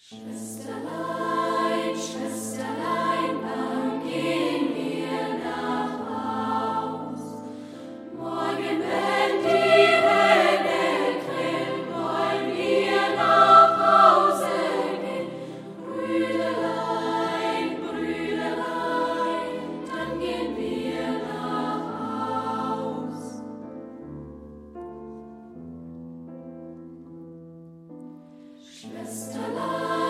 Schwesterlein, Schwesterlein, wann gehen wir nach Haus? Morgen, wenn die Henne kräht, wollen wir nach Hause gehen. Brüderlein, Brüderlein, dann gehen wir nach Haus. Schwesterlein,